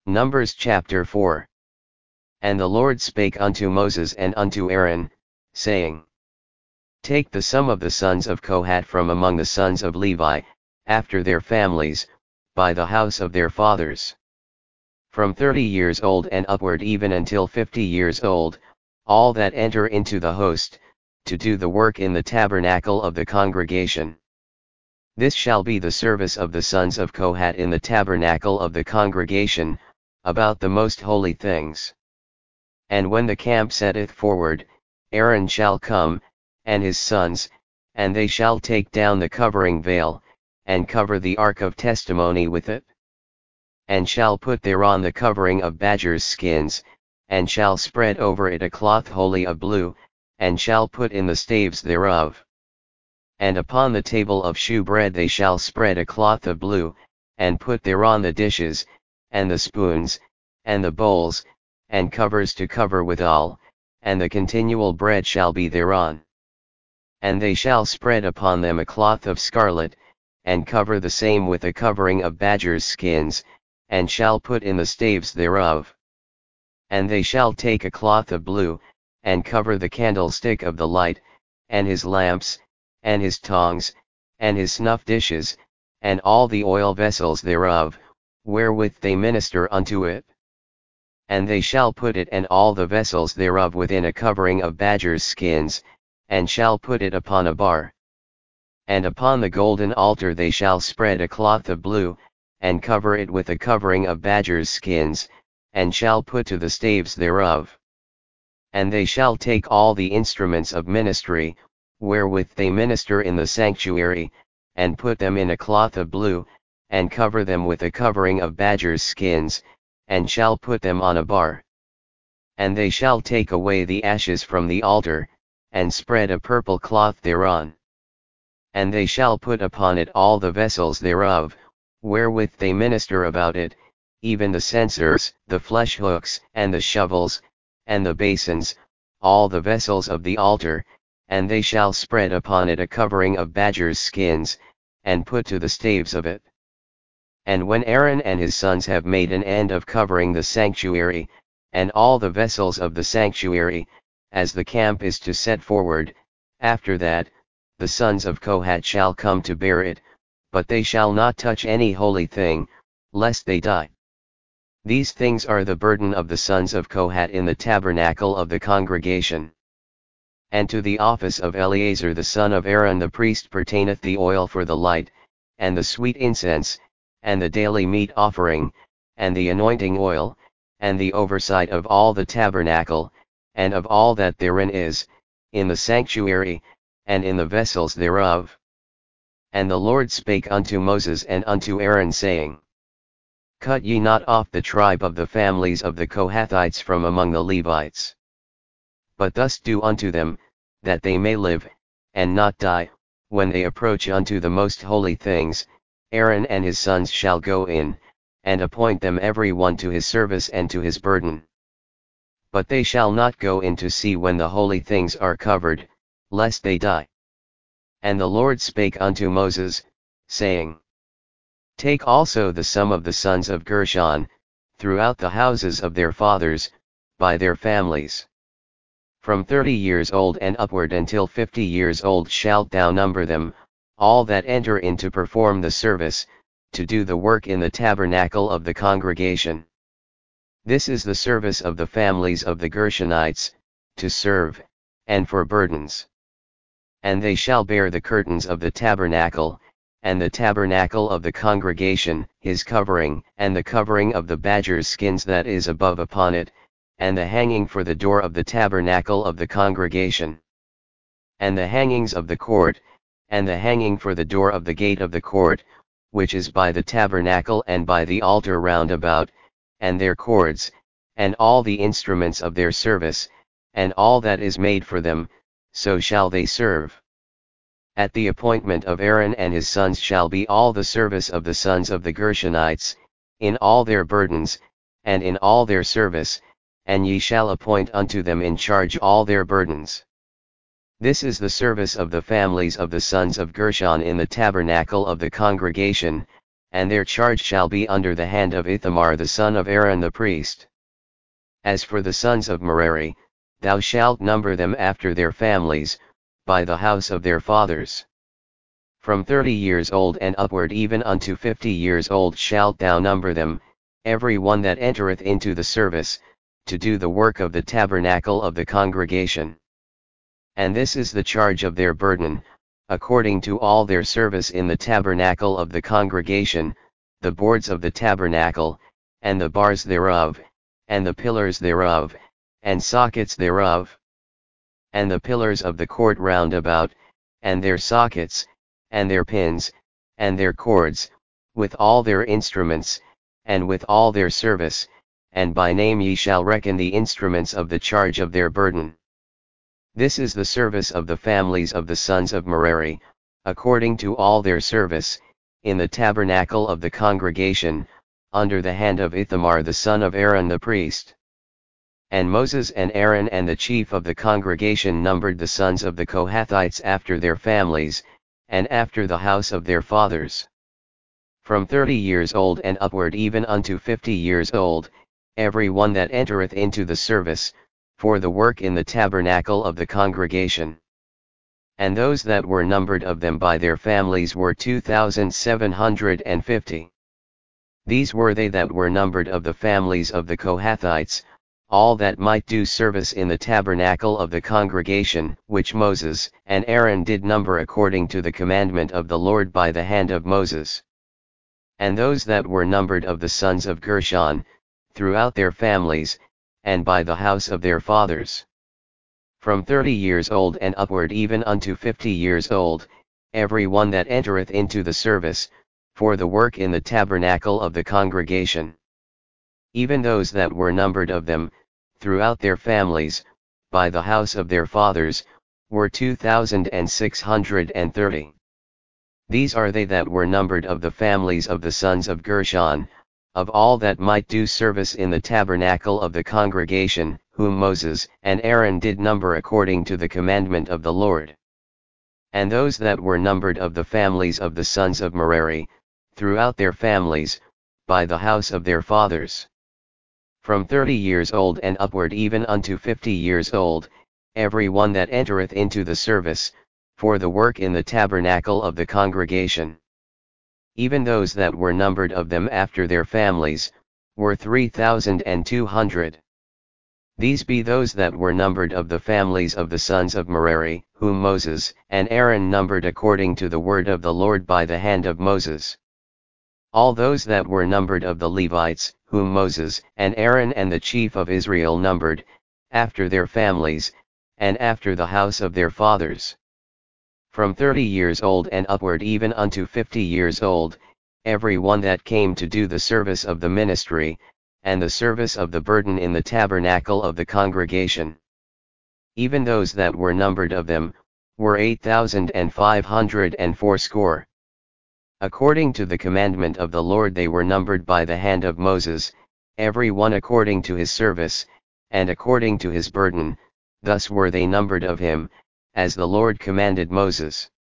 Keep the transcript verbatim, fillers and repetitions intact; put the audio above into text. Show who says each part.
Speaker 1: Numbers chapter four. And the Lord spake unto Moses and unto Aaron, saying, Take the sum of the sons of Kohath from among the sons of Levi, after their families, by the house of their fathers. From thirty years old and upward even until fifty years old, all that enter into the host, to do the work in the tabernacle of the congregation. This shall be the service of the sons of Kohath in the tabernacle of the congregation, about the most holy things. And when the camp setteth forward, Aaron shall come, and his sons, and they shall take down the covering veil, and cover the ark of testimony with it. And shall put thereon the covering of badgers' skins, and shall spread over it a cloth wholly of blue, and shall put in the staves thereof. And upon the table of shewbread they shall spread a cloth of blue, and put thereon the dishes, and the spoons, and the bowls, and covers to cover withal, and the continual bread shall be thereon. And they shall spread upon them a cloth of scarlet, and cover the same with a covering of badgers' skins, and shall put in the staves thereof. And they shall take a cloth of blue, and cover the candlestick of the light, and his lamps, and his tongs, and his snuff dishes, and all the oil vessels thereof, wherewith they minister unto it. And they shall put it and all the vessels thereof within a covering of badgers' skins, and shall put it upon a bar. And upon the golden altar they shall spread a cloth of blue, and cover it with a covering of badgers' skins, and shall put to the staves thereof. And they shall take all the instruments of ministry, wherewith they minister in the sanctuary, and put them in a cloth of blue, and cover them with a covering of badgers' skins, and shall put them on a bar. And they shall take away the ashes from the altar, and spread a purple cloth thereon. And they shall put upon it all the vessels thereof, wherewith they minister about it, even the censers, the flesh hooks, and the shovels, and the basins, all the vessels of the altar, and they shall spread upon it a covering of badgers' skins, and put to the staves of it. And when Aaron and his sons have made an end of covering the sanctuary, and all the vessels of the sanctuary, as the camp is to set forward, after that, the sons of Kohath shall come to bear it, but they shall not touch any holy thing, lest they die. These things are the burden of the sons of Kohath in the tabernacle of the congregation. And to the office of Eleazar the son of Aaron the priest pertaineth the oil for the light, and the sweet incense, and the daily meat offering, and the anointing oil, and the oversight of all the tabernacle, and of all that therein is, in the sanctuary, and in the vessels thereof. And the Lord spake unto Moses and unto Aaron, saying, Cut ye not off the tribe of the families of the Kohathites from among the Levites. But thus do unto them, that they may live, and not die, when they approach unto the most holy things. Aaron and his sons shall go in, and appoint them every one to his service and to his burden. But they shall not go in to see when the holy things are covered, lest they die. And the Lord spake unto Moses, saying, Take also the sum of the sons of Gershon, throughout the houses of their fathers, by their families. From thirty years old and upward until fifty years old shalt thou number them, all that enter in to perform the service, to do the work in the tabernacle of the congregation. This is the service of the families of the Gershonites, to serve, and for burdens. And they shall bear the curtains of the tabernacle, and the tabernacle of the congregation, his covering, and the covering of the badgers' skins that is above upon it, and the hanging for the door of the tabernacle of the congregation. And the hangings of the court, and the hanging for the door of the gate of the court, which is by the tabernacle and by the altar round about, and their cords, and all the instruments of their service, and all that is made for them, so shall they serve. At the appointment of Aaron and his sons shall be all the service of the sons of the Gershonites, in all their burdens, and in all their service, and ye shall appoint unto them in charge all their burdens. This is the service of the families of the sons of Gershon in the tabernacle of the congregation, and their charge shall be under the hand of Ithamar the son of Aaron the priest. As for the sons of Merari, thou shalt number them after their families, by the house of their fathers. From thirty years old and upward even unto fifty years old shalt thou number them, every one that entereth into the service, to do the work of the tabernacle of the congregation. And this is the charge of their burden, according to all their service in the tabernacle of the congregation, the boards of the tabernacle, and the bars thereof, and the pillars thereof, and sockets thereof, and the pillars of the court round about, and their sockets, and their pins, and their cords, with all their instruments, and with all their service, and by name ye shall reckon the instruments of the charge of their burden. This is the service of the families of the sons of Merari, according to all their service, in the tabernacle of the congregation, under the hand of Ithamar the son of Aaron the priest. And Moses and Aaron and the chief of the congregation numbered the sons of the Kohathites after their families, and after the house of their fathers. From thirty years old and upward even unto fifty years old, every one that entereth into the service, for the work in the tabernacle of the congregation. And those that were numbered of them by their families were two thousand seven hundred and fifty. These were they that were numbered of the families of the Kohathites, all that might do service in the tabernacle of the congregation, which Moses and Aaron did number according to the commandment of the Lord by the hand of Moses. And those that were numbered of the sons of Gershon, throughout their families, and by the house of their fathers. From thirty years old and upward even unto fifty years old, every one that entereth into the service, for the work in the tabernacle of the congregation. Even those that were numbered of them, throughout their families, by the house of their fathers, were two thousand six hundred and thirty. These are they that were numbered of the families of the sons of Gershon, of all that might do service in the tabernacle of the congregation, whom Moses and Aaron did number according to the commandment of the Lord. And those that were numbered of the families of the sons of Merari, throughout their families, by the house of their fathers. From thirty years old and upward even unto fifty years old, every one that entereth into the service, for the work in the tabernacle of the congregation. Even those that were numbered of them after their families, were three thousand two hundred. These be those that were numbered of the families of the sons of Merari, whom Moses and Aaron numbered according to the word of the Lord by the hand of Moses. All those that were numbered of the Levites, whom Moses and Aaron and the chief of Israel numbered, after their families, and after the house of their fathers. From thirty years old and upward even unto fifty years old, every one that came to do the service of the ministry, and the service of the burden in the tabernacle of the congregation. Even those that were numbered of them, were eight thousand five hundred and fourscore. According to the commandment of the Lord they were numbered by the hand of Moses, every one according to his service, and according to his burden, thus were they numbered of him, as the Lord commanded Moses.